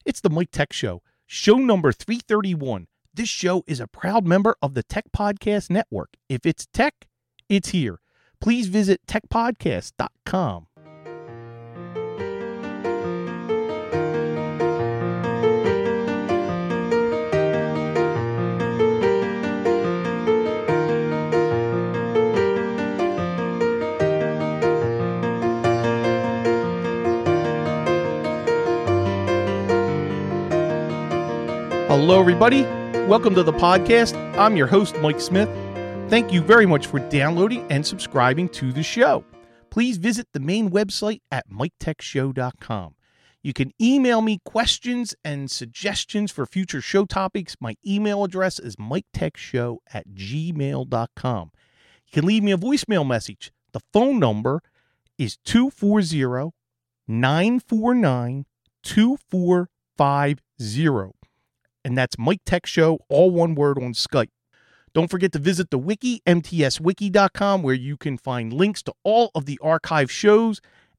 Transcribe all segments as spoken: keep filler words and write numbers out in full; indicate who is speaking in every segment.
Speaker 1: It's the Mike Tech Show, show number three thirty-one. This show is a proud member of the Tech Podcast Network. If it's tech, it's here. Please visit tech podcast dot com. Hello, everybody. Welcome to the podcast. I'm your host, Mike Smith. Thank you very much for downloading and subscribing to the show. Please visit the main website at mike tech show dot com. You can email me questions and suggestions for future show topics. My email address is mike tech show at gmail dot com. You can leave me a voicemail message. The phone number is two four zero, nine four nine, two four five zero. And that's Mike Tech Show, all one word, on Skype. Don't forget to visit the wiki, m t s wiki dot com, where you can find links to all of the archive shows.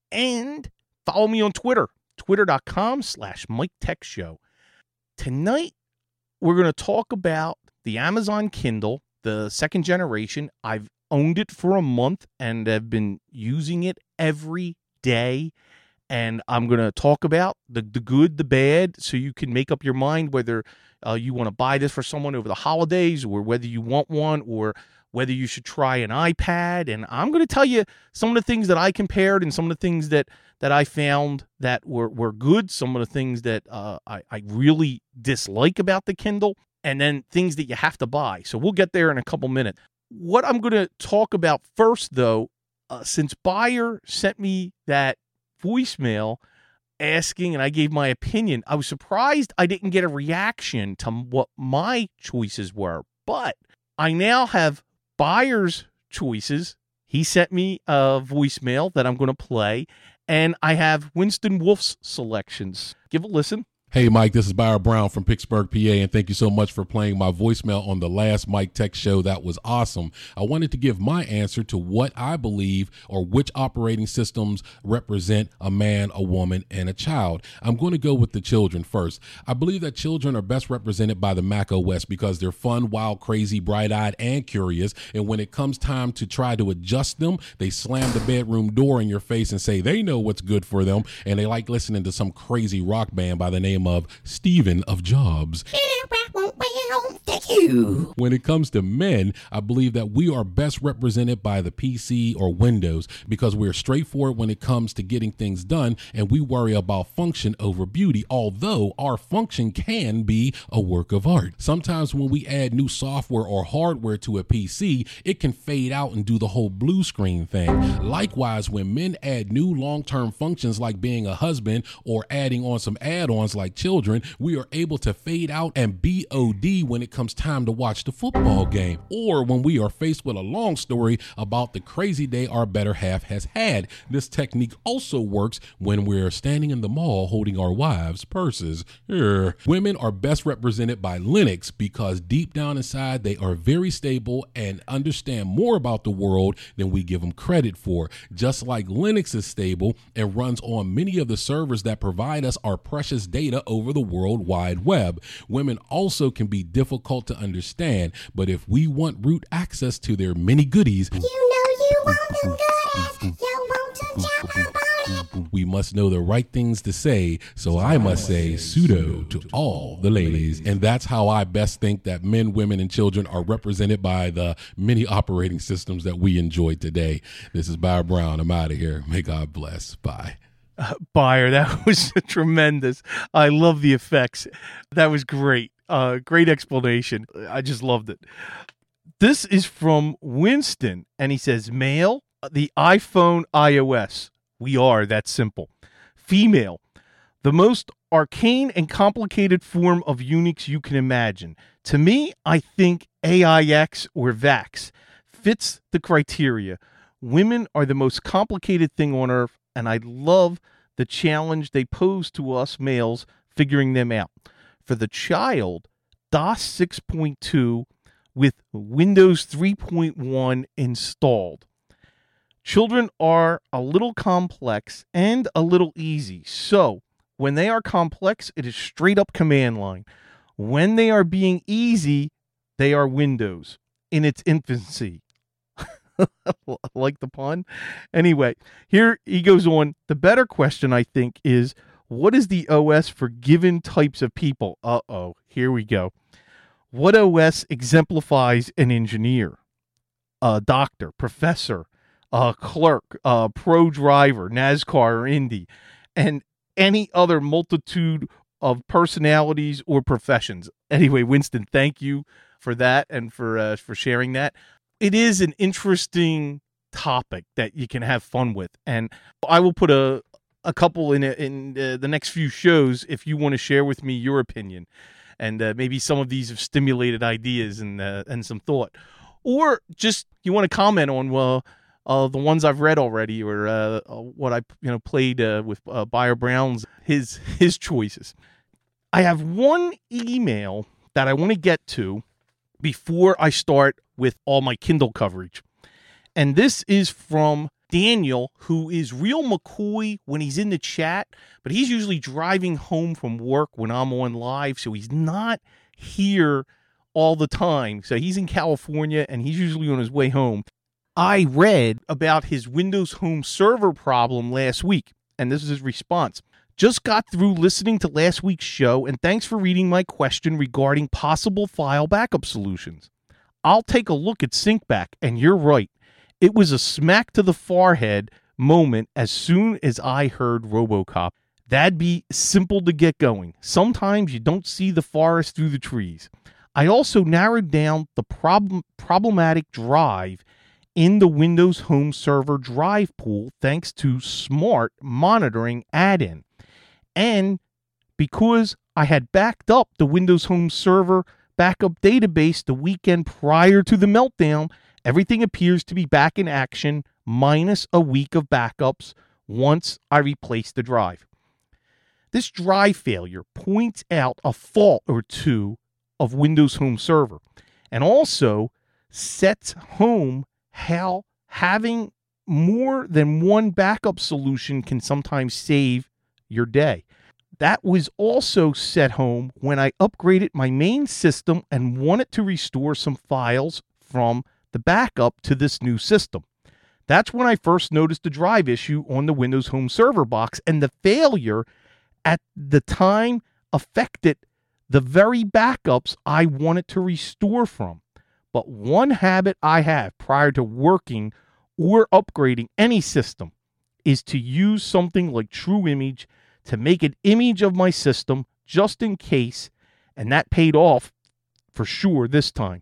Speaker 1: And follow me on Twitter, twitter dot com slash Mike Tech Show. Tonight, we're going to talk about the Amazon Kindle, the second generation. I've owned it for a month and have been using it every day. And I'm going to talk about the, the good, the bad, so you can make up your mind whether uh, you want to buy this for someone over the holidays, or whether you want one, or whether you should try an iPad. And I'm going to tell you some of the things that I compared and some of the things that, that I found that were, were good, some of the things that uh, I, I really dislike about the Kindle, and then things that you have to buy. So we'll get there in a couple minutes. What I'm going to talk about first, though, uh, since Bayer sent me that voicemail asking, and I gave my opinion, I was surprised I didn't get a reaction to what my choices were. But I now have Bayer's choices. He sent me a voicemail that I'm going to play, and I have Winston Wolf's selections. Give a listen.
Speaker 2: Hey, Mike, this is Bayer Brown from Pittsburgh, P A, and thank you so much for playing my voicemail on the last Mike Tech Show. That was awesome. I wanted to give my answer to what I believe or which operating systems represent a man, a woman, and a child. I'm going to go with the children first. I believe that children are best represented by the Mac O S because they're fun, wild, crazy, bright-eyed, and curious, and when it comes time to try to adjust them, they slam the bedroom door in your face and say they know what's good for them, and they like listening to some crazy rock band by the name of Steven of Jobs. When it comes to men, I believe that we are best represented by the P C or Windows because we're straightforward when it comes to getting things done, and we worry about function over beauty, although our function can be a work of art. Sometimes when we add new software or hardware to a P C, it can fade out and do the whole blue screen thing. Likewise, when men add new long-term functions like being a husband or adding on some add-ons like children, we are able to fade out and B O D when it comes time to watch the football game, or when we are faced with a long story about the crazy day our better half has had. This technique also works when we're standing in the mall holding our wives' purses. Urgh. Women are best represented by Linux because deep down inside they are very stable and understand more about the world than we give them credit for. Just like Linux is stable and runs on many of the servers that provide us our precious data over the World Wide Web. Women also can be difficult to understand, but if we want root access to their many goodies, you know you want them goodies, you want to jump, we must know the right things to say, so I must say pseudo to all the ladies. And that's how I best think that men, women, and children are represented by the many operating systems that we enjoy today. This is Bayer Brown. I'm out of here. May God bless. Bye.
Speaker 1: Uh, Bayer, that was tremendous. I love the effects. That was great. Uh, great explanation. I just loved it. This is from Winston, and he says, male, the iPhone iOS. We are that simple. Female, the most arcane and complicated form of Unix you can imagine. To me, I think A I X or VAX fits the criteria. Women are the most complicated thing on earth, and I love the challenge they pose to us males figuring them out. For the child, DOS six point two with Windows three point one installed. Children are a little complex and a little easy, so When they are complex, it is straight up command line. When they are being easy, they are Windows in its infancy. Like the pun? Anyway, here he goes on. The better question, I think, is what is the O S for given types of people? Uh-oh, here we go. What O S exemplifies an engineer, a doctor, professor, a clerk, a pro driver, NASCAR or Indy, and any other multitude of personalities or professions? Anyway, Winston, thank you for that and for uh, for sharing that. It is an interesting topic that you can have fun with, and I will put a a couple in in uh, the next few shows if you want to share with me your opinion, and uh, maybe some of these have stimulated ideas and uh, and some thought, or just you want to comment on well uh, the ones I've read already, or uh, what I you know played uh, with uh, Buyer Brown's his his choices. I have one email that I want to get to before I start with all my Kindle coverage. And this is from Daniel, who is real McCoy when he's in the chat, but he's usually driving home from work when I'm on live, so he's not here all the time. So he's in California, and he's usually on his way home. I read about his Windows Home Server problem last week, and this is his response. Just got through listening to last week's show, and thanks for reading my question regarding possible file backup solutions. I'll take a look at SyncBack, and you're right. It was a smack to the forehead moment as soon as I heard RoboCop. That'd be simple to get going. Sometimes you don't see the forest through the trees. I also narrowed down the problem problematic drive in the Windows Home Server drive pool thanks to Smart Monitoring add-in. And because I had backed up the Windows Home Server backup database the weekend prior to the meltdown, everything appears to be back in action minus a week of backups once I replace the drive. This drive failure points out a fault or two of Windows Home Server and also sets home how having more than one backup solution can sometimes save your day. That was also set home when I upgraded my main system and wanted to restore some files from the backup to this new system. That's when I first noticed the drive issue on the Windows Home Server box, and the failure at the time affected the very backups I wanted to restore from. But one habit I have prior to working or upgrading any system is to use something like TrueImage to make an image of my system just in case, and that paid off for sure this time.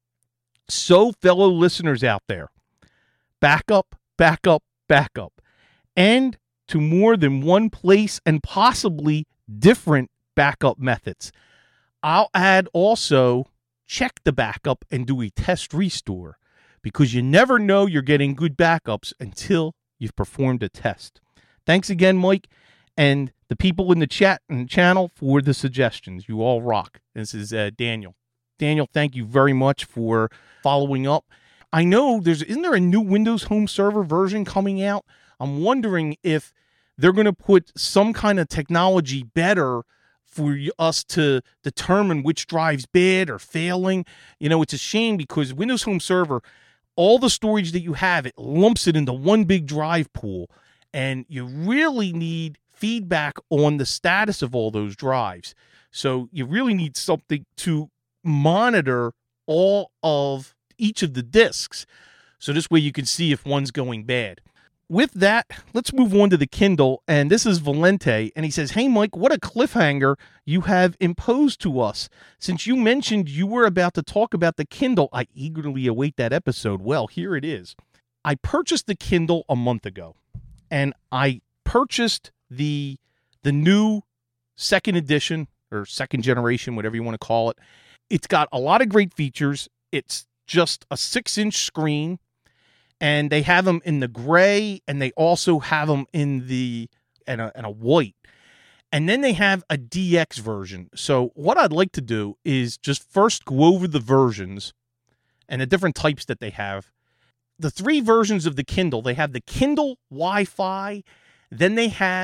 Speaker 1: So, fellow listeners out there, backup, backup, backup, and to more than one place and possibly different backup methods. I'll add also check the backup and do a test restore, because you never know you're getting good backups until you've performed a test. Thanks again, Mike, and the people in the chat and channel for the suggestions. You all rock. This is uh, Daniel. Daniel, thank you very much for following up. I know there's, isn't there a new Windows Home Server version coming out? I'm wondering if they're going to put some kind of technology better for us to determine which drive's bad or failing. You know, it's a shame because Windows Home Server, all the storage that you have, it lumps it into one big drive pool, and you really need feedback on the status of all those drives. So you really need something to monitor all of each of the disks. So this way you can see if one's going bad. With that, let's move on to the Kindle. And this is Valente. And he says, hey, Mike, what a cliffhanger you have imposed to us. Since you mentioned you were about to talk about the Kindle, I eagerly await that episode. Well, here it is. I purchased the Kindle a month ago. And I purchased the the new second edition or second generation, whatever you want to call it. It's got a lot of great features. It's just a six-inch screen, and they have them in the gray, and they also have them in the and a, and a white. And then they have a D X version. So what I'd like to do is just first go over the versions and the different types that they have. The three versions of the Kindle, they have the Kindle Wi-Fi, then they have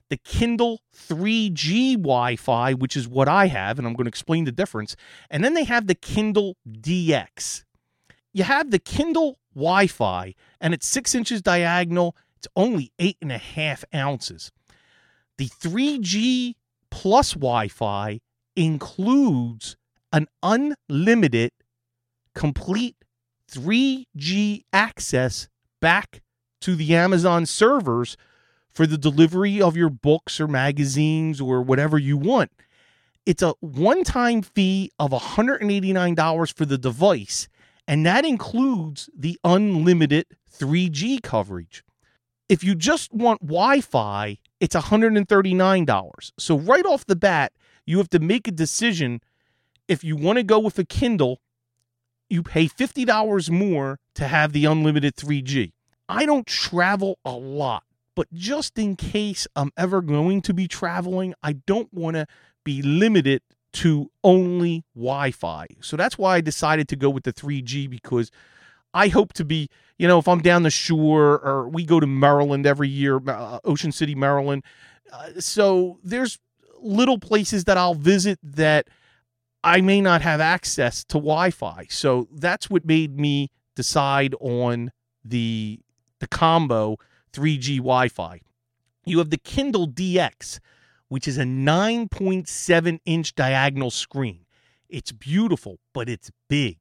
Speaker 1: the Kindle three G Wi-Fi, which is what I have, and I'm going to explain the difference. And then they have the Kindle D X. You have the Kindle Wi-Fi, and it's six inches diagonal. It's only eight and a half ounces. The three G Plus Wi-Fi includes an unlimited, complete three G access back to the Amazon servers for the delivery of your books or magazines or whatever you want. It's a one-time fee of one hundred eighty-nine dollars for the device, and that includes the unlimited three G coverage. If you just want Wi-Fi, it's one hundred thirty-nine dollars. So right off the bat, you have to make a decision. If you want to go with a Kindle, you pay fifty dollars more to have the unlimited three G. I don't travel a lot, but just in case I'm ever going to be traveling, I don't want to be limited to only Wi-Fi. So that's why I decided to go with the three G, because I hope to be, you know, if I'm down the shore, or we go to Maryland every year, uh, Ocean City, Maryland. Uh, so there's little places that I'll visit that I may not have access to Wi-Fi. So that's what made me decide on the the combo three G Wi-Fi. You have the Kindle D X, which is a nine point seven inch diagonal screen. It's beautiful, but it's big.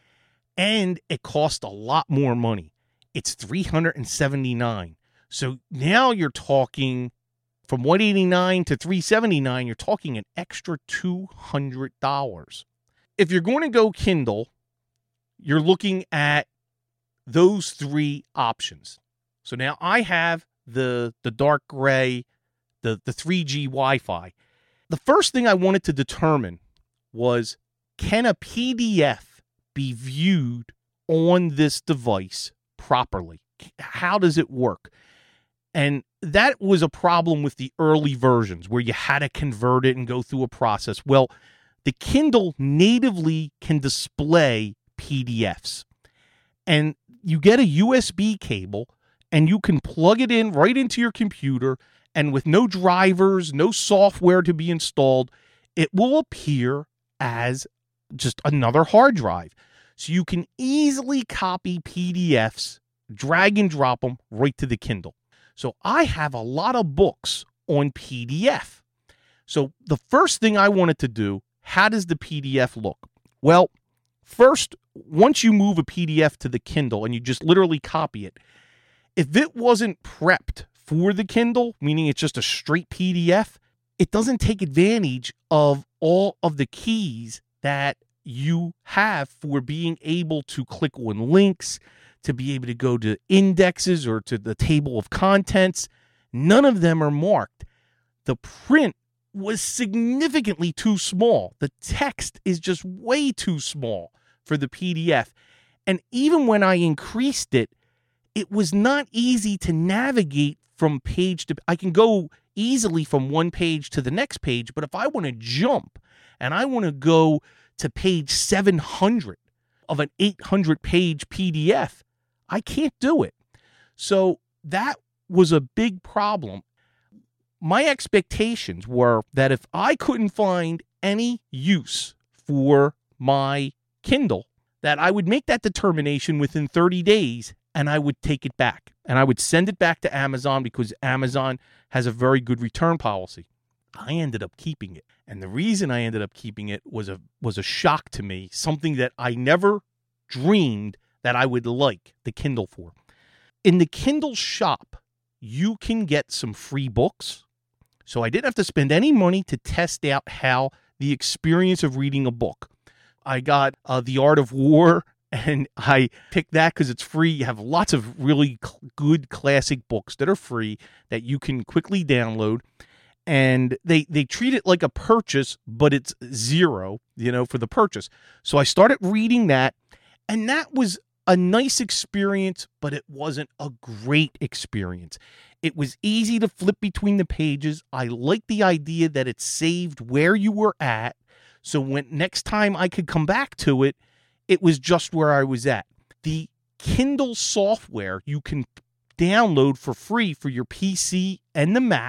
Speaker 1: And it costs a lot more money. It's three hundred seventy-nine dollars. So now you're talking from one hundred eighty-nine dollars to three hundred seventy-nine dollars, you're talking an extra two hundred dollars. If you're going to go Kindle, you're looking at those three options. So now I have the the dark gray, the, the three G Wi-Fi. The first thing I wanted to determine was, can a P D F be viewed on this device properly? How does it work? And that was a problem with the early versions where you had to convert it and go through a process. Well, the Kindle natively can display P D Fs. And you get a U S B cable and you can plug it in right into your computer, and with no drivers, no software to be installed, it will appear as just another hard drive. So you can easily copy P D Fs, drag and drop them right to the Kindle. So I have a lot of books on P D F. So the first thing I wanted to do, how does the P D F look? Well, first, once you move a P D F to the Kindle and you just literally copy it, if it wasn't prepped for the Kindle, meaning it's just a straight P D F, it doesn't take advantage of all of the keys that you have for being able to click on links, to be able to go to indexes or to the table of contents. None of them are marked. The print was significantly too small. The text is just way too small for the P D F. And even when I increased it, it was not easy to navigate from page to, I can go easily from one page to the next page, but if I want to jump and I want to go to page seven hundred of an eight hundred page P D F, I can't do it. So that was a big problem. My expectations were that if I couldn't find any use for my Kindle, that I would make that determination within thirty days and I would take it back. And I would send it back to Amazon because Amazon has a very good return policy. I ended up keeping it. And the reason I ended up keeping it was a was a shock to me, something that I never dreamed that I would like the Kindle for. In the Kindle shop, you can get some free books. So I didn't have to spend any money to test out how the experience of reading a book. I got uh, The Art of War, and I picked that because it's free. You have lots of really cl- good classic books that are free that you can quickly download. And they, they treat it like a purchase, but it's zero, you know, for the purchase. So I started reading that, and that was a nice experience, but it wasn't a great experience. It was easy to flip between the pages. I liked the idea that it saved where you were at. So when next time I could come back to it, it was just where I was at. The Kindle software you can download for free for your P C and the Mac.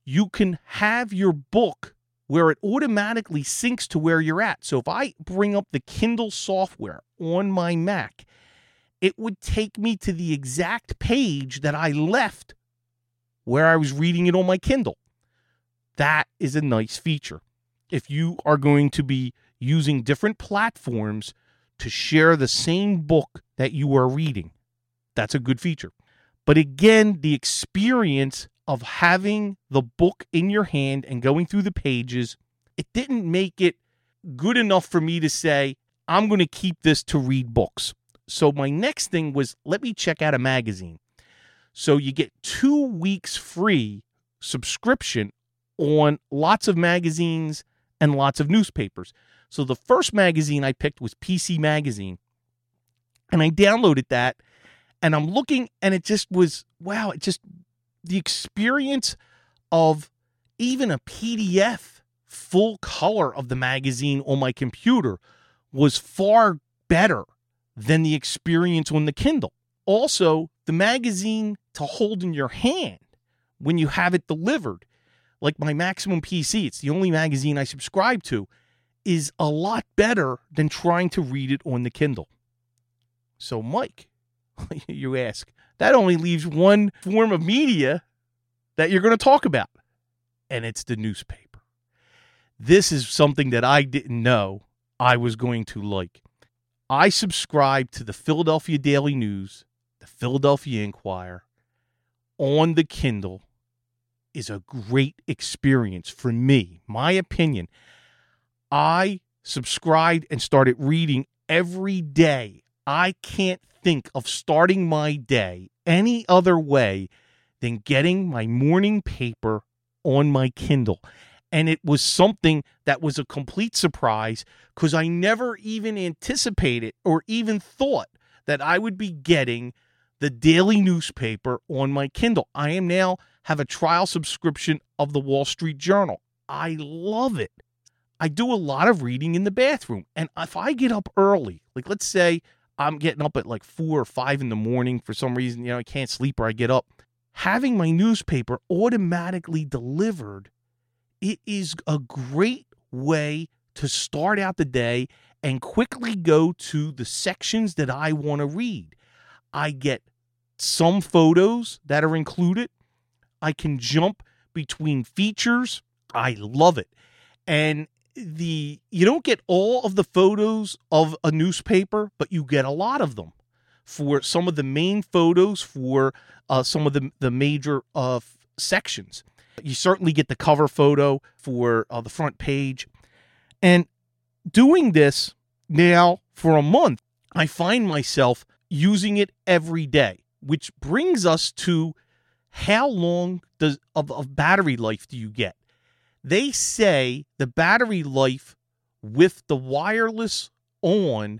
Speaker 1: you can have your book where it automatically syncs to where you're at. So if I bring up the Kindle software on my Mac, it would take me to the exact page that I left where I was reading it on my Kindle. That is a nice feature. If you are going to be using different platforms to share the same book that you are reading, that's a good feature. But again, the experience of having the book in your hand and going through the pages, it didn't make it good enough for me to say, I'm going to keep this to read books. So my next thing was, let me check out a magazine. So you get two weeks free subscription on lots of magazines and lots of newspapers. So the first magazine I picked was P C Magazine. And I downloaded that. And I'm looking, and it just was, wow, it just, the experience of even a P D F full color of the magazine on my computer was far better than the experience on the Kindle. Also, the magazine to hold in your hand when you have it delivered, like my Maximum P C, it's the only magazine I subscribe to, is a lot better than trying to read it on the Kindle. So, Mike, you ask, that only leaves one form of media that you're going to talk about, and it's the newspaper. This is something that I didn't know I was going to like. I subscribe to the Philadelphia Daily News, the Philadelphia Inquirer, on the Kindle. Is a great experience for me. My opinion, I subscribed and started reading every day. I can't think of starting my day any other way than getting my morning paper on my Kindle. And it was something that was a complete surprise because I never even anticipated or even thought that I would be getting the daily newspaper on my Kindle. I am now have a trial subscription of the Wall Street Journal. I love it. I do a lot of reading in the bathroom. And if I get up early, like let's say I'm getting up at like four or five in the morning for some reason, you know, I can't sleep or I get up, having my newspaper automatically delivered, it is a great way to start out the day and quickly go to the sections that I want to read. I get some photos that are included. I can jump between features. I love it. And the you don't get all of the photos of a newspaper, but you get a lot of them for some of the main photos for uh, some of the, the major uh, sections. You certainly get the cover photo for uh, the front page. And doing this now for a month, I find myself using it every day, which brings us to how long does of, of battery life do you get? They say the battery life with the wireless on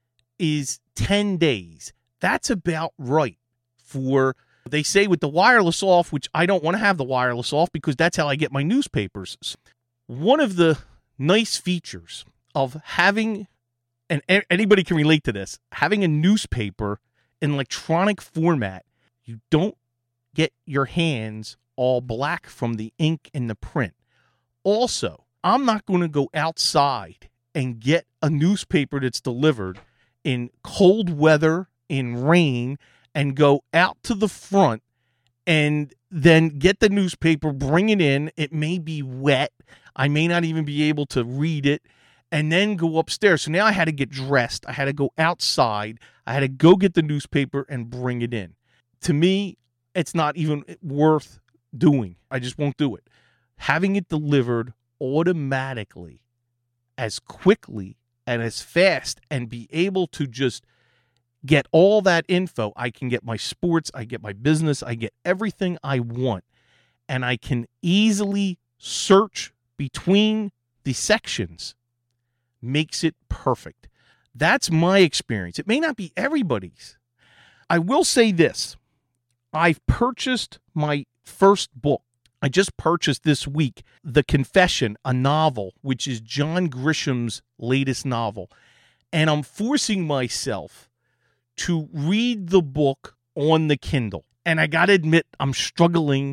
Speaker 1: is ten days. That's about right for, they say with the wireless off, which I don't want to have the wireless off because that's how I get my newspapers. One of the nice features of having, and anybody can relate to this, having a newspaper in electronic format, you don't get your hands all black from the ink and the print. Also, I'm not going to go outside and get a newspaper that's delivered in cold weather, in rain, and go out to the front and then get the newspaper, bring it in. It may be wet. I may not even be able to read it, and then go upstairs. So now I had to get dressed. I had to go outside. I had to go get the newspaper and bring it in. To me, it's not even worth doing. I just won't do it. Having it delivered automatically as quickly and as fast and be able to just get all that info. I can get my sports, I get my business, I get everything I want. And I can easily search between the sections. Makes it perfect. That's my experience. It may not be everybody's. I will say this. I've purchased my first book. I just purchased this week, The Confession, a novel, which is John Grisham's latest novel. And I'm forcing myself to read the book on the Kindle. And I got to admit, I'm struggling.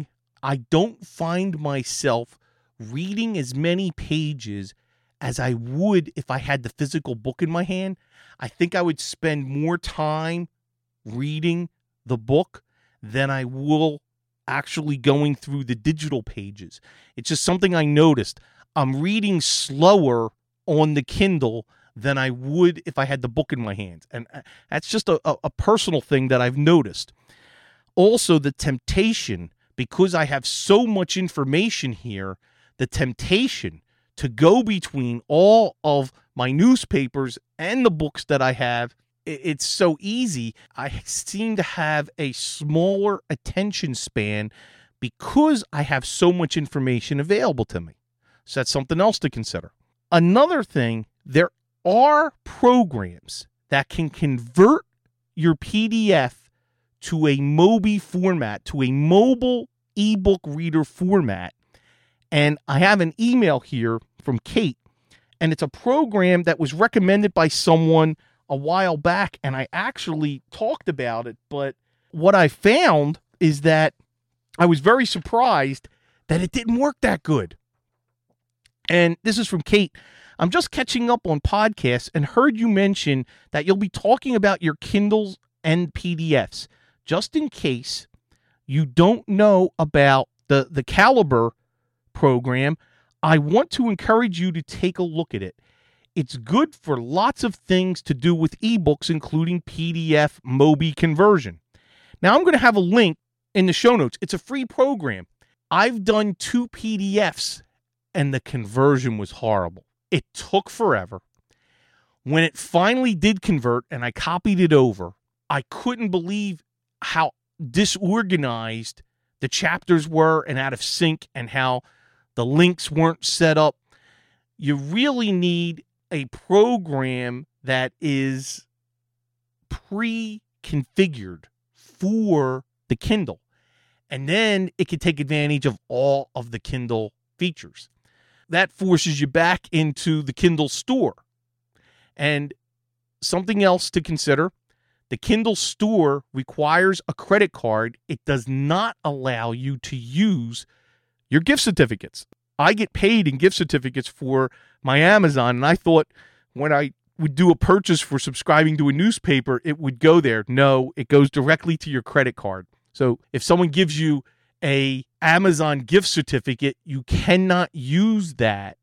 Speaker 1: I don't find myself reading as many pages as I would if I had the physical book in my hand. I think I would spend more time reading the book than I will actually going through the digital pages. It's just something I noticed. I'm reading slower on the Kindle than I would if I had the book in my hands. And that's just a, a, a personal thing that I've noticed. Also, the temptation, because I have so much information here, the temptation to go between all of my newspapers and the books that I have, it's so easy. I seem to have a smaller attention span because I have so much information available to me. So that's something else to consider. Another thing, there are programs that can convert your P D F to a Mobi format, to a mobile ebook reader format. And I have an email here from Kate, and it's a program that was recommended by someone a while back, and I actually talked about it. But what I found is that I was very surprised that it didn't work that good. And this is from Kate. I'm just catching up on podcasts and heard you mention that you'll be talking about your Kindles and P D Fs. Just in case you don't know about the, the Caliber program, I want to encourage you to take a look at it. It's good for lots of things to do with ebooks, including P D F Mobi conversion. Now, I'm going to have a link in the show notes. It's a free program. I've done two P D Fs, and the conversion was horrible. It took forever. When it finally did convert and I copied it over, I couldn't believe how disorganized the chapters were and out of sync, and how the links weren't set up. You really need a program that is pre-configured for the Kindle. And then it can take advantage of all of the Kindle features. That forces you back into the Kindle store. And something else to consider, the Kindle store requires a credit card. It does not allow you to use your gift certificates. I get paid in gift certificates for my Amazon, and I thought when I would do a purchase for subscribing to a newspaper, it would go there. No, it goes directly to your credit card. So if someone gives you a Amazon gift certificate, you cannot use that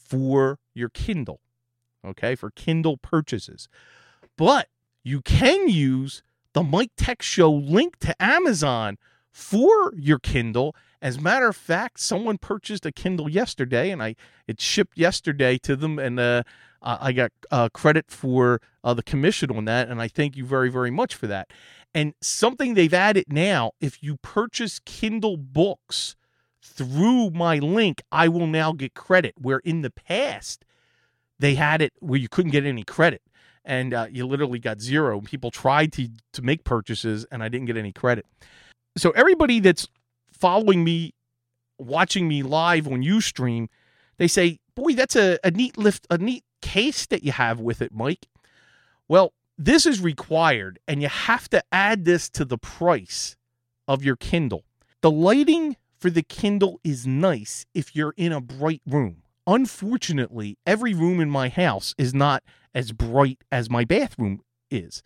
Speaker 1: for your Kindle, okay, for Kindle purchases. But you can use the Mike Tech Show link to Amazon for your Kindle. As a matter of fact, someone purchased a Kindle yesterday, and I it shipped yesterday to them, and uh, I got uh, credit for uh, the commission on that, and I thank you very, very much for that. And something they've added now, if you purchase Kindle books through my link, I will now get credit, where in the past they had it where you couldn't get any credit, and uh, you literally got zero. People tried to, to make purchases, and I didn't get any credit. So everybody that's following me, watching me live on Ustream, they say, boy, that's a, a neat lift, a neat case that you have with it, Mike. Well, this is required, and you have to add this to the price of your Kindle. The lighting for the Kindle is nice if you're in a bright room. Unfortunately, every room in my house is not as bright as my bathroom is.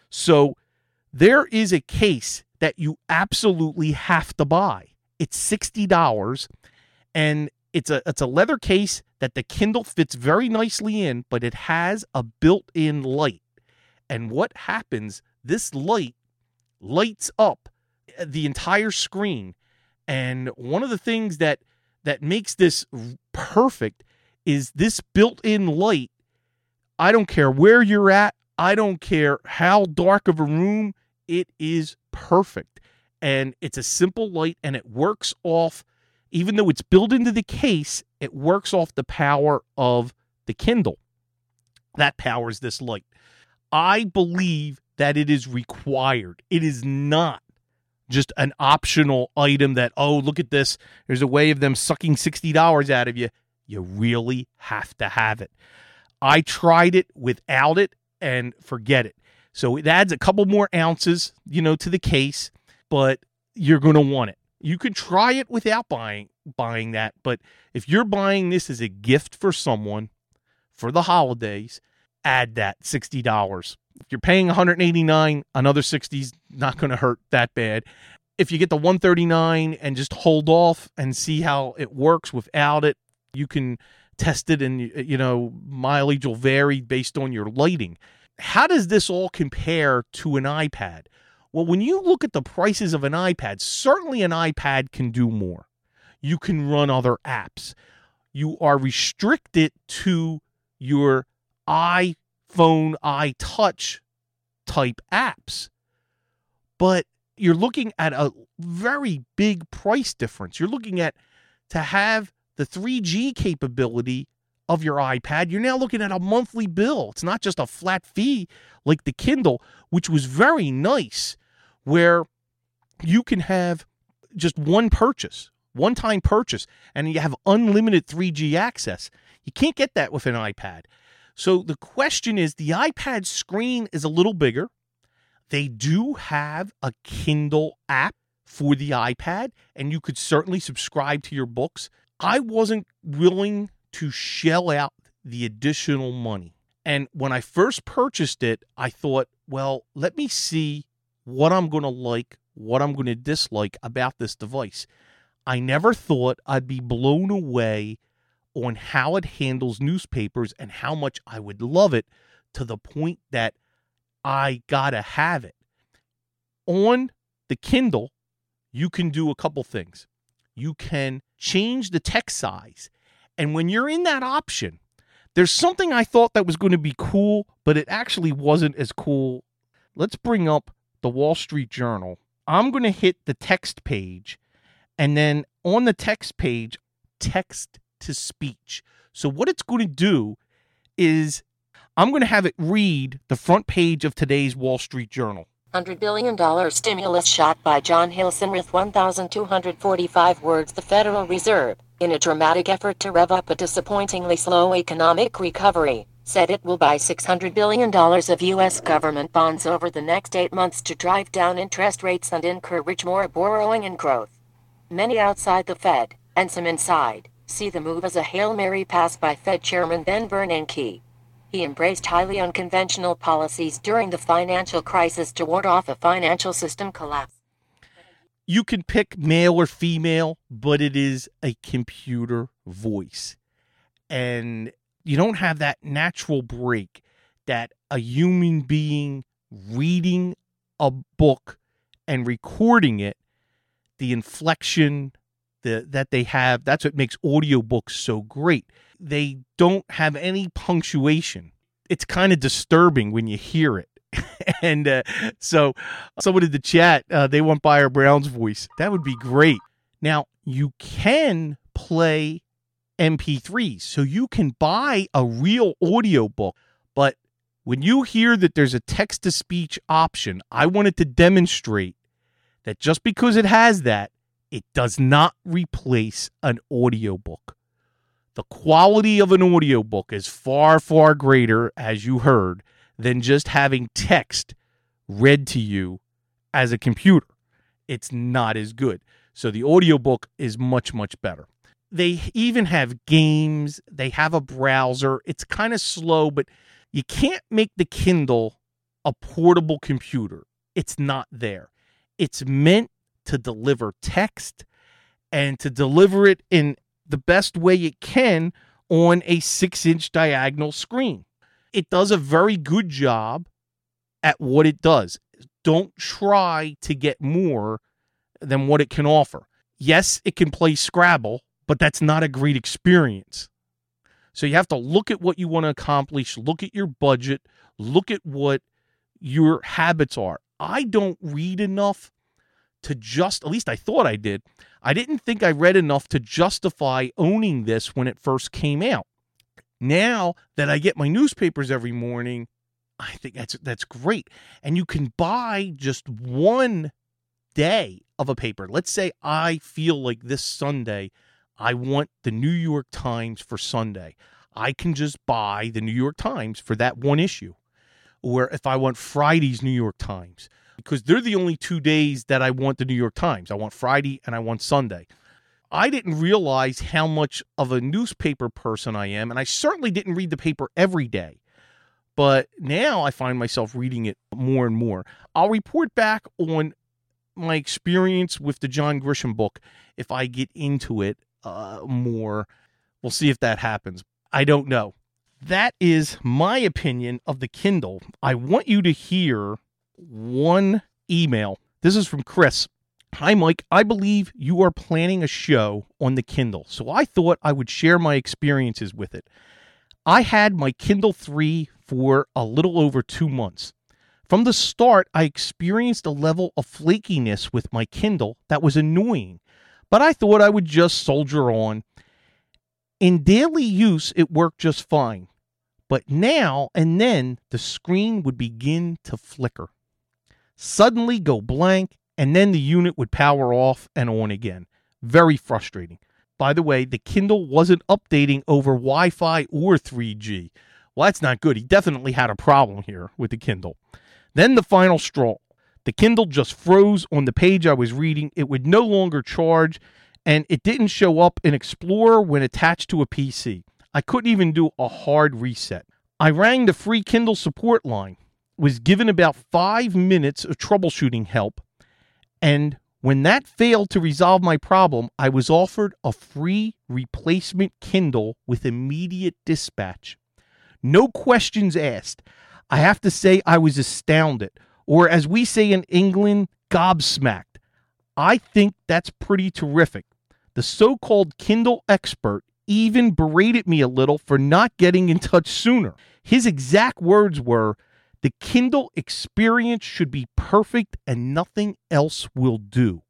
Speaker 1: So there is a case that you absolutely have to buy. It's sixty dollars, and it's a it's a leather case that the Kindle fits very nicely in, but it has a built-in light. And what happens, this light lights up the entire screen. And one of the things that that makes this perfect is this built-in light. I don't care where you're at. I don't care how dark of a room. It is perfect. And it's a simple light, and it works off, even though it's built into the case, it works off the power of the Kindle. That powers this light. I believe that it is required. It is not just an optional item that, oh, look at this. There's a way of them sucking sixty dollars out of you. You really have to have it. I tried it without it, and forget it. So it adds a couple more ounces, you know, to the case, but you're going to want it. You could try it without buying buying that, but if you're buying this as a gift for someone for the holidays, add that sixty dollars. If you're paying one hundred eighty-nine dollars, another sixty is not going to hurt that bad. If you get the one hundred thirty-nine dollars and just hold off and see how it works without it, you can test it, and you know mileage will vary based on your lighting. How does this all compare to an iPad? Well, when you look at the prices of an iPad, certainly an iPad can do more. You can run other apps. You are restricted to your iPhone, iTouch type apps. But you're looking at a very big price difference. You're looking at, to have the three G capability of your iPad, you're now looking at a monthly bill. It's not just a flat fee like the Kindle, which was very nice, where you can have just one purchase, one-time purchase, and you have unlimited three G access. You can't get that with an iPad. So the question is, the iPad screen is a little bigger. They do have a Kindle app for the iPad, and you could certainly subscribe to your books. I wasn't willing to shell out the additional money. And when I first purchased it, I thought, well, let me see what I'm going to like, what I'm going to dislike about this device. I never thought I'd be blown away on how it handles newspapers and how much I would love it, to the point that I gotta have it. On the Kindle, you can do a couple things. You can change the text size. And when you're in that option, there's something I thought that was going to be cool, but it actually wasn't as cool. Let's bring up the Wall Street Journal. I'm going to hit the text page, and then on the text page, text to speech. So what it's going to do is I'm going to have it read the front page of today's Wall Street Journal.
Speaker 3: one hundred billion dollars stimulus shot by John Hilson with one thousand two hundred forty-five words. The Federal Reserve, in a dramatic effort to rev up a disappointingly slow economic recovery, said it will buy six hundred billion dollars of U S government bonds over the next eight months to drive down interest rates and encourage more borrowing and growth. Many outside the Fed, and some inside, see the move as a Hail Mary pass by Fed Chairman Ben Bernanke. He embraced highly unconventional policies during the financial crisis to ward off a financial system collapse.
Speaker 1: You can pick male or female, but it is a computer voice. And you don't have that natural break that a human being reading a book and recording it, the inflection the, that they have, that's what makes audiobooks so great. They don't have any punctuation. It's kind of disturbing when you hear it. and uh, so someone in the chat, uh, they want Buyer Brown's voice. That would be great. Now, you can play M P threes, so you can buy a real audiobook. But when you hear that there's a text-to-speech option, I wanted to demonstrate that just because it has that, it does not replace an audiobook. The quality of an audiobook is far, far greater, as you heard, than just having text read to you as a computer. It's not as good. So the audiobook is much, much better. They even have games. They have a browser. It's kind of slow, but you can't make the Kindle a portable computer. It's not there. It's meant to deliver text and to deliver it in the best way it can on a six-inch diagonal screen. It does a very good job at what it does. Don't try to get more than what it can offer. Yes, it can play Scrabble, but that's not a great experience. So you have to look at what you want to accomplish, look at your budget, look at what your habits are. I don't read enough to just, at least I thought I did. I didn't think I read enough to justify owning this when it first came out. Now that I get my newspapers every morning, I think that's that's great. And you can buy just one day of a paper. Let's say I feel like this Sunday, I want the New York Times for Sunday. I can just buy the New York Times for that one issue. or if I want Friday's New York Times, because they're the only two days that I want the New York Times. I want Friday and I want Sunday. I didn't realize how much of a newspaper person I am, and I certainly didn't read the paper every day. But now I find myself reading it more and more. I'll report back on my experience with the John Grisham book if I get into it uh, more. We'll see if that happens. I don't know. That is my opinion of the Kindle. I want you to hear one email. This is from Chris. Hi, Mike. I believe you are planning a show on the Kindle, so I thought I would share my experiences with it. I had my Kindle three for a little over two months. From the start, I experienced a level of flakiness with my Kindle that was annoying, but I thought I would just soldier on. In daily use, it worked just fine, but now and then the screen would begin to flicker, suddenly go blank, and then the unit would power off and on again. Very frustrating. By the way, the Kindle wasn't updating over Wi-Fi or three G. Well, that's not good. He definitely had a problem here with the Kindle. Then the final straw. The Kindle just froze on the page I was reading. It would no longer charge, and it didn't show up in Explorer when attached to a P C. I couldn't even do a hard reset. I rang the free Kindle support line, was given about five minutes of troubleshooting help, and when that failed to resolve my problem, I was offered a free replacement Kindle with immediate dispatch. No questions asked. I have to say I was astounded, or as we say in England, gobsmacked. I think that's pretty terrific. The so-called Kindle expert even berated me a little for not getting in touch sooner. His exact words were, "The Kindle experience should be perfect and nothing else will do."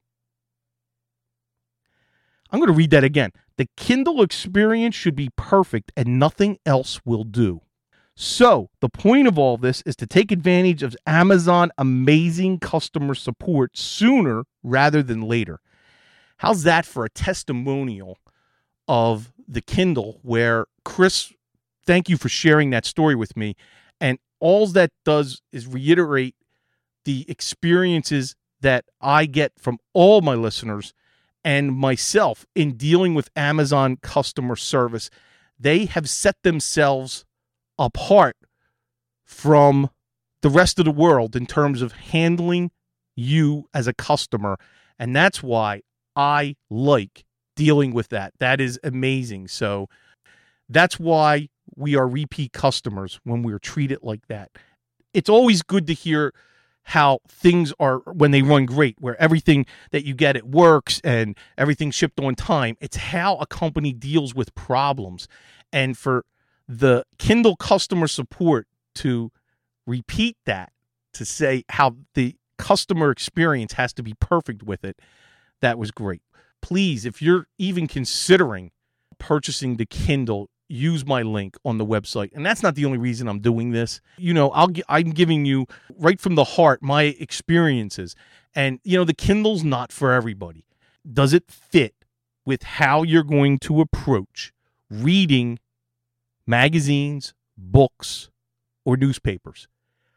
Speaker 1: I'm going to read that again. The Kindle experience should be perfect and nothing else will do. So, the point of all this is to take advantage of Amazon amazing customer support sooner rather than later. How's that for a testimonial of the Kindle where, Chris, thank you for sharing that story with me. And all that does is reiterate the experiences that I get from all my listeners and myself in dealing with Amazon customer service. They have set themselves apart from the rest of the world in terms of handling you as a customer. And that's why I like dealing with that. That is amazing. So that's why we are repeat customers when we're treated like that. It's always good to hear how things are when they run great, where everything that you get, it works and everything's shipped on time. It's how a company deals with problems. And for the Kindle customer support to repeat that, to say how the customer experience has to be perfect with it, that was great. Please, if you're even considering purchasing the Kindle, use my link on the website. And that's not the only reason I'm doing this. You know, I'll, I'm giving you right from the heart my experiences. And, you know, the Kindle's not for everybody. Does it fit with how you're going to approach reading magazines, books, or newspapers?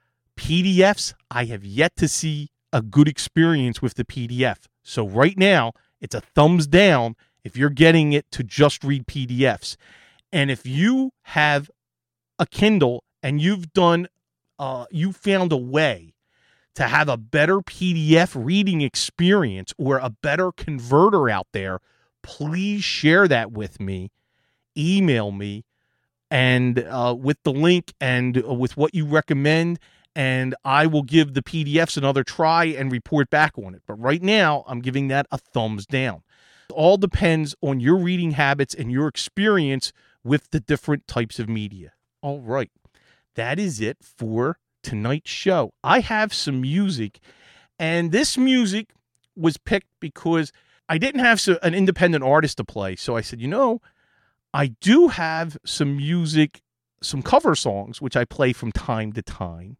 Speaker 1: P D Fs, I have yet to see a good experience with the P D F. So right now, it's a thumbs down if you're getting it to just read P D Fs. And if you have a Kindle and you've done, uh, you found a way to have a better P D F reading experience or a better converter out there, please share that with me. Email me and uh, with the link and uh, with what you recommend, and I will give the P D Fs another try and report back on it. But right now, I'm giving that a thumbs down. It all depends on your reading habits and your experience with the different types of media. All right, that is it for tonight's show. I have some music, and this music was picked because I didn't have so, an independent artist to play, so I said, you know, I do have some music, some cover songs, which I play from time to time.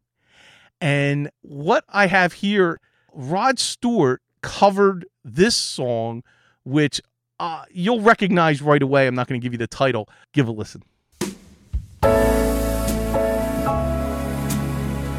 Speaker 1: And what I have here, Rod Stewart covered this song, which uh, you'll recognize right away. I'm not going to give you the title. Give a listen.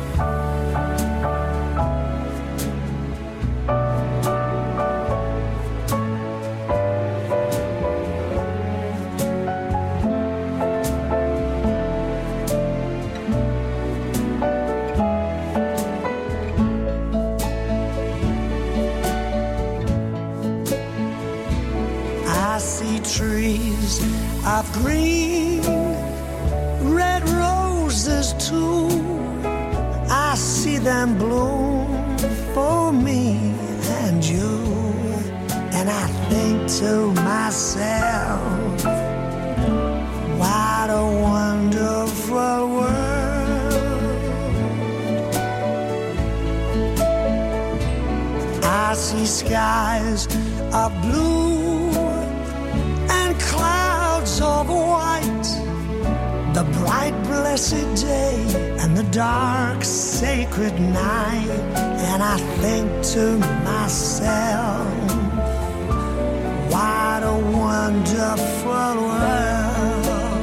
Speaker 4: green, red roses too. I see them bloom for me and you. And I think to myself, what a wonderful world. I see skies of blue and clouds of white, the bright blessed day and the dark sacred night. And I think to myself, what a wonderful world.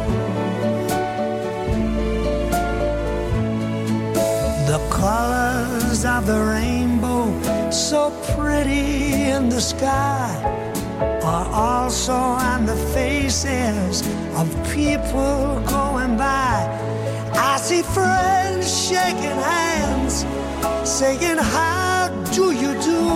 Speaker 4: The colors of the rainbow, so pretty in the sky, are also on the faces of people going by. I see friends shaking hands, saying, how do you do?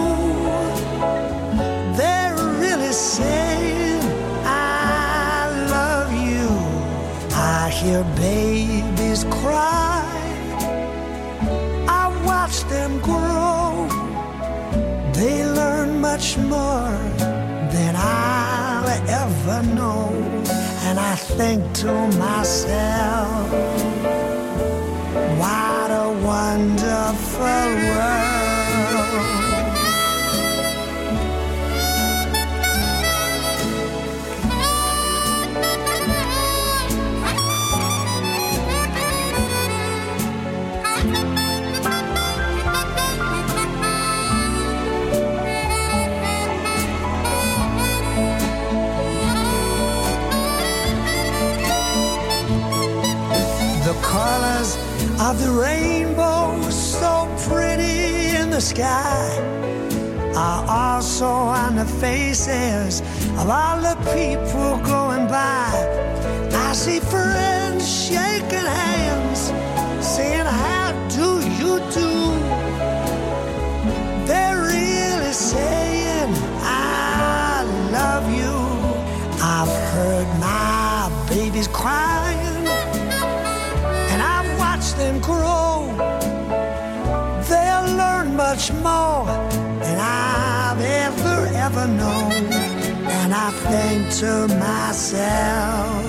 Speaker 4: They're really saying, I love you. I hear babies cry, I watch them grow. They learn much more than I'll ever know. And I think to myself, what a wonderful world. Colors of the rainbow, so pretty in the sky, are also on the faces of all the people going by. I see friends shaking hands, saying, how do you do? They're really saying, I love you. I've heard my babies crying, them grow. They'll learn much more than I've ever, ever known. And I think to myself,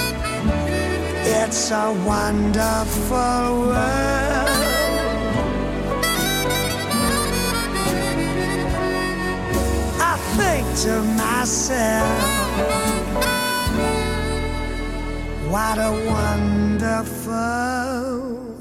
Speaker 4: it's a wonderful world. I think to myself, what a wonderful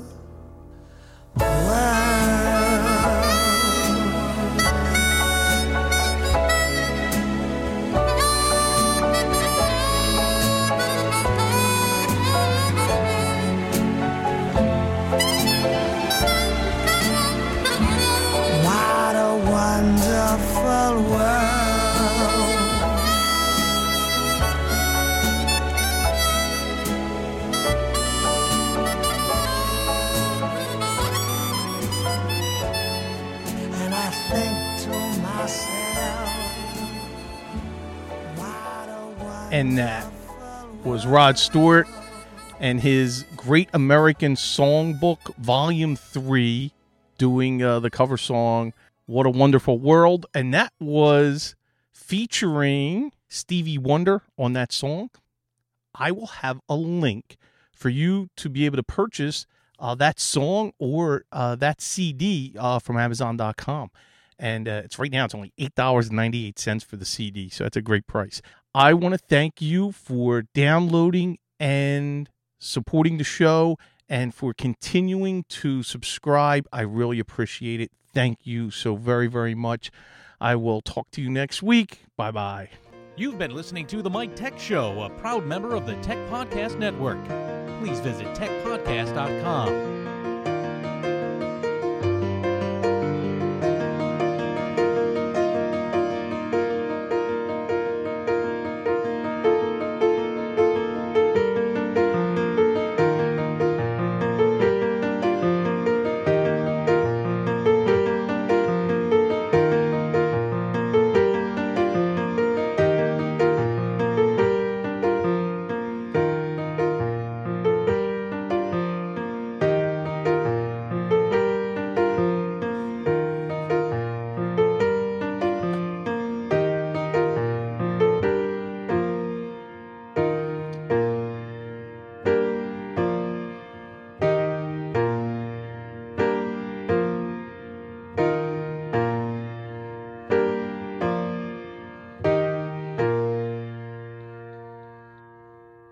Speaker 1: And that was Rod Stewart and his Great American Songbook, Volume three, doing uh, the cover song, What a Wonderful World. And that was featuring Stevie Wonder on that song. I will have a link for you to be able to purchase uh, that song or uh, that C D uh, from Amazon dot com. And uh, it's right now, it's only eight dollars and ninety-eight cents for the C D. So that's a great price. I want to thank you for downloading and supporting the show and for continuing to subscribe. I really appreciate it. Thank you so very, very much. I will talk to you next week. Bye-bye.
Speaker 5: You've been listening to The Mike Tech Show, a proud member of the Tech Podcast Network. Please visit tech podcast dot com.